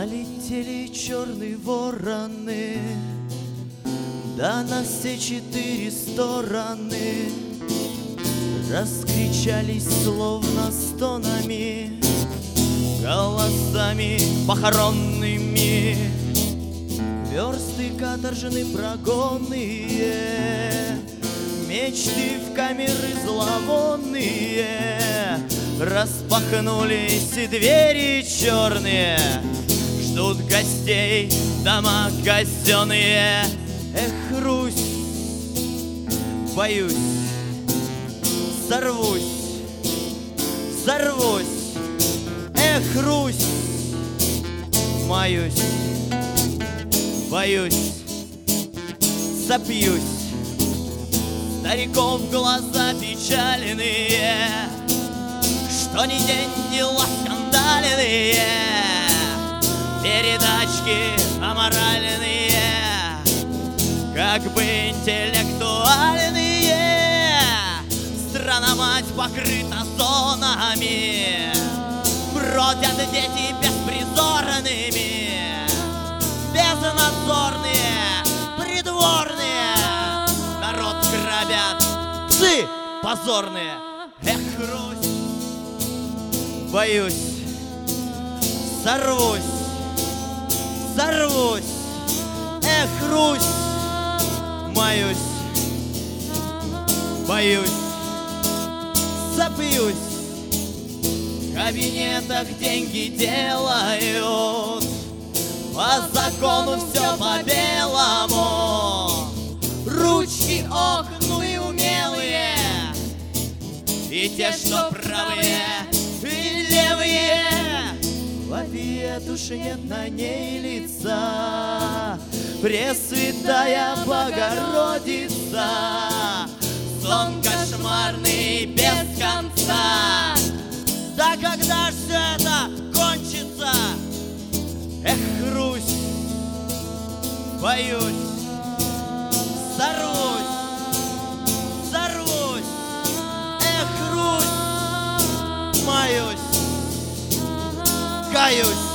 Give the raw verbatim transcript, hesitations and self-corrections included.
Налетели черные вороны, да на все четыре стороны раскричались словно стонами, голосами похоронными. Версты каторжны прогонные, мечты в камеры зловонные. Распахнулись двери черные, ждут гостей дома казенные. Эх, Русь, боюсь, сорвусь, сорвусь. Эх, Русь, маюсь, боюсь, сопьюсь. Стариков глаза печальные, что ни день дела скандальные, передачки аморальные, как бы интеллектуальные. Страна-мать покрыта зонами, бродят дети беспризорными, безнадзорные, придворные, народ грабят псы позорные. Эх, Русь, боюсь, сорвусь, сорвусь. Эх, Русь, маюсь, боюсь, сопьюсь. В кабинетах деньги делают, по закону все по-белому. Ручки, ох, ну и умелые, и те, что правые, и левые. В ответ уж нет на ней лица, Пресвятая Богородица. Сон кошмарный без конца, да когда ж все это кончится? Эх, Русь, боюсь, сорвусь, сорвусь. Эх, Русь, маюсь, каюсь.